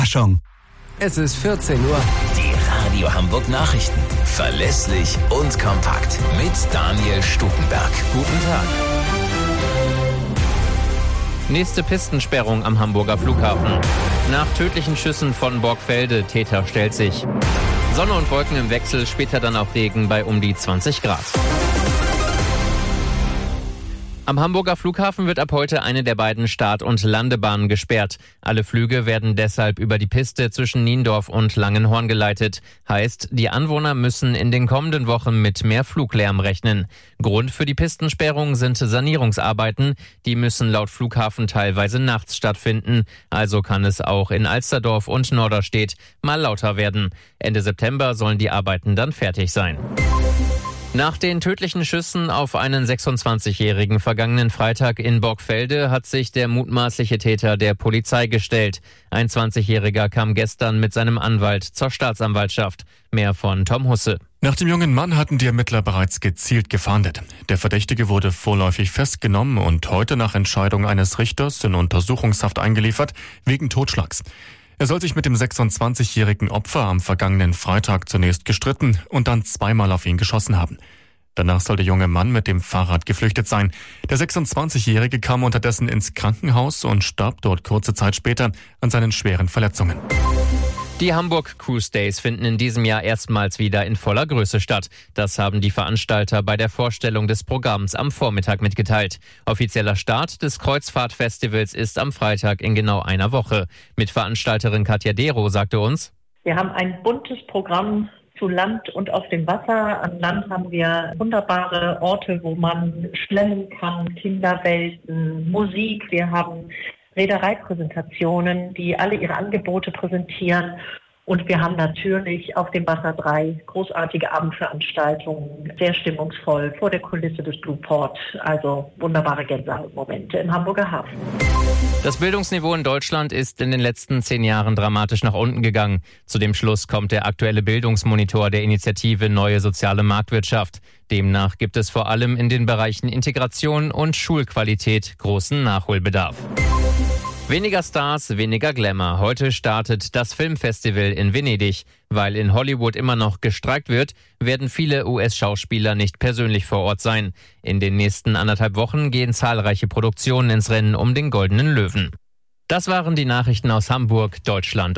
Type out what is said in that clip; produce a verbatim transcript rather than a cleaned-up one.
Überraschung. Es ist vierzehn Uhr. Die Radio Hamburg Nachrichten. Verlässlich und kompakt. Mit Daniel Stukenberg. Guten Tag. Nächste Pistensperrung am Hamburger Flughafen. Nach tödlichen Schüssen von Borgfelde, Täter stellt sich. Sonne und Wolken im Wechsel, später dann auch Regen bei um die zwanzig Grad. Am Hamburger Flughafen wird ab heute eine der beiden Start- und Landebahnen gesperrt. Alle Flüge werden deshalb über die Piste zwischen Niendorf und Langenhorn geleitet. Heißt, die Anwohner müssen in den kommenden Wochen mit mehr Fluglärm rechnen. Grund für die Pistensperrung sind Sanierungsarbeiten. Die müssen laut Flughafen teilweise nachts stattfinden. Also kann es auch in Alsterdorf und Norderstedt mal lauter werden. Ende September sollen die Arbeiten dann fertig sein. Nach den tödlichen Schüssen auf einen sechsundzwanzigjährigen vergangenen Freitag in Borgfelde hat sich der mutmaßliche Täter der Polizei gestellt. Ein zwanzigjähriger kam gestern mit seinem Anwalt zur Staatsanwaltschaft. Mehr von Tom Husse. Nach dem jungen Mann hatten die Ermittler bereits gezielt gefahndet. Der Verdächtige wurde vorläufig festgenommen und heute nach Entscheidung eines Richters in Untersuchungshaft eingeliefert wegen Totschlags. Er soll sich mit dem sechsundzwanzigjährigen Opfer am vergangenen Freitag zunächst gestritten und dann zweimal auf ihn geschossen haben. Danach soll der junge Mann mit dem Fahrrad geflüchtet sein. Der sechsundzwanzigjährige kam unterdessen ins Krankenhaus und starb dort kurze Zeit später an seinen schweren Verletzungen. Die Hamburg Cruise Days finden in diesem Jahr erstmals wieder in voller Größe statt. Das haben die Veranstalter bei der Vorstellung des Programms am Vormittag mitgeteilt. Offizieller Start des Kreuzfahrtfestivals ist am Freitag in genau einer Woche. Mitveranstalterin Katja Dero sagte uns: Wir haben ein buntes Programm zu Land und auf dem Wasser. An Land haben wir wunderbare Orte, wo man schwimmen kann, Kinderwelten, Musik. Wir haben Reedereipräsentationen, die alle ihre Angebote präsentieren. Und wir haben natürlich auf dem Wasser drei großartige Abendveranstaltungen, sehr stimmungsvoll vor der Kulisse des Blueport. Also wunderbare Gänsehautmomente im Hamburger Hafen. Das Bildungsniveau in Deutschland ist in den letzten zehn Jahren dramatisch nach unten gegangen. Zu dem Schluss kommt der aktuelle Bildungsmonitor der Initiative Neue Soziale Marktwirtschaft. Demnach gibt es vor allem in den Bereichen Integration und Schulqualität großen Nachholbedarf. Weniger Stars, weniger Glamour. Heute startet das Filmfestival in Venedig. Weil in Hollywood immer noch gestreikt wird, werden viele U S-Schauspieler nicht persönlich vor Ort sein. In den nächsten anderthalb Wochen gehen zahlreiche Produktionen ins Rennen um den Goldenen Löwen. Das waren die Nachrichten aus Hamburg, Deutschland